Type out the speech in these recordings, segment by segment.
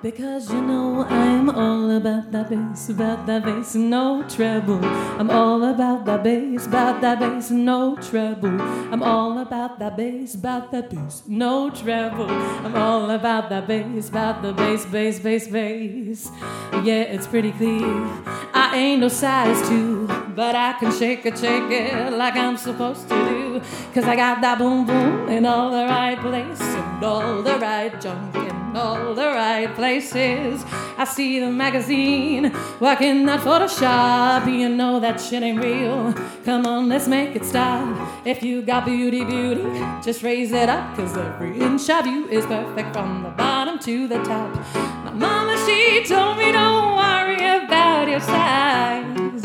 Because you know I'm all about that bass, no treble. I'm all about that bass, no treble. I'm all about that bass, no treble. I'm all about that bass, bass. Yeah, it's pretty clear. I ain't no size 2, but I can shake it like I'm supposed to do. 'Cause I got that boom boom in all the right place, and all the right junk in all the right places. I see the magazine, working that Photoshop. You know that shit ain't real. Come on, let's make it stop. If you got beauty, just raise it up. 'Cause every inch of you is perfect from the bottom to the top. My mama, she told me don't worry about your size.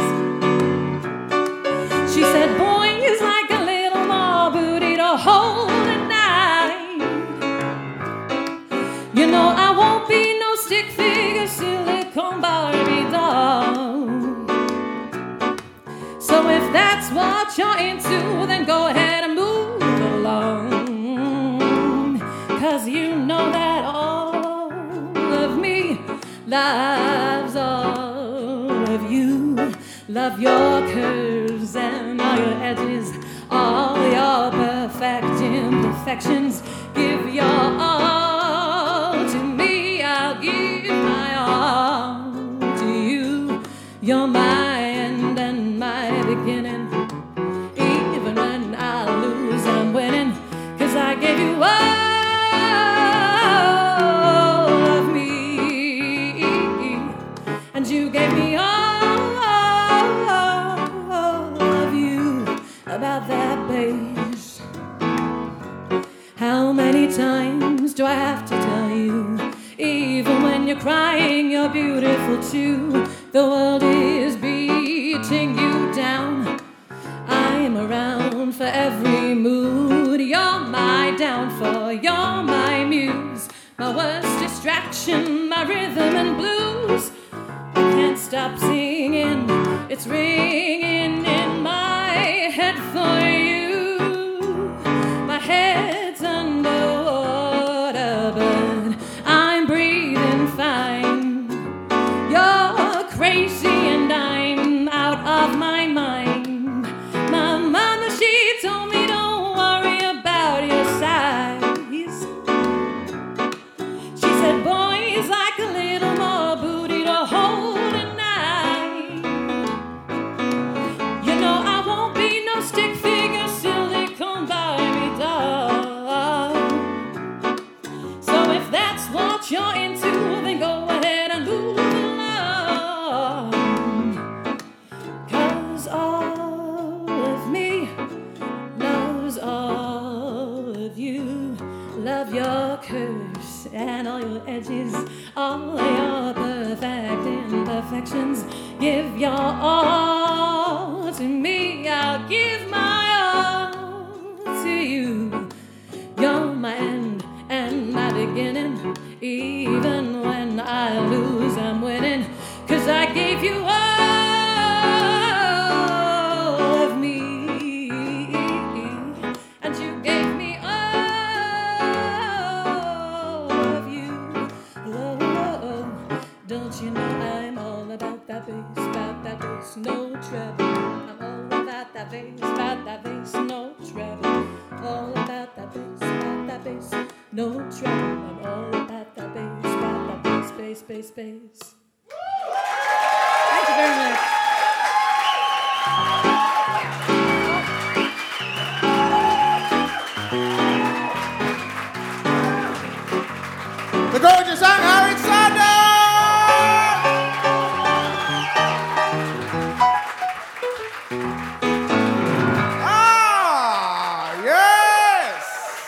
She said, boy, is like a little more booty to hold at night. You know I won't be no stick figure silicone Barbie doll. So if that's what you're into, then go ahead and move along. 'Cause you know that all of me loves all of you. Love your curves and all your edges, all your perfect imperfections. Give your all to me, I'll give my all to you. You're my end and my beginning. Even when I lose, I'm winning. 'Cause I gave you all of me, and you gave me all of you. About that bass. How many times do I have to tell you? Even when you're crying, you're beautiful too. The world is beating you down. I'm around for every mood. You're my downfall, you're my muse. My worst distraction, my rhythm and blues. I can't stop singing, it's ringing in my head for you. My head's underwater, but I'm breathing fine. You're crazy and I'm out of my mind. My mama, she told me don't worry about your size. She said, boys like a little more booty to hold at night. You know I won't be no stick figure silicone Barbie doll. So if that's what you're into, then go ahead and move along. 'Cause all of me loves all of you. Love your curves and all your edges, all your perfect imperfections. Give your all to me, I'll give my all to you. You're my end and my beginning. Even when I lose, I'm winning. 'Cause I gave you all of me, and you gave me all of you. Oh, don't you know I'm all about that bass, no treble. I'm all about that bass, no treble. All about that bass, no treble. I'm all about that bass, bass. Thank you very much. The gorgeous young Alexander! Ah, yes!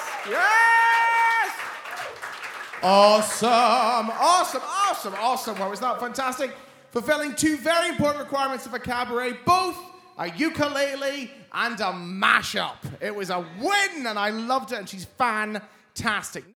Awesome. Well, was that fantastic? Fulfilling 2 very important requirements of a cabaret, both a ukulele and a mashup. It was a win, and I loved it, and she's fantastic.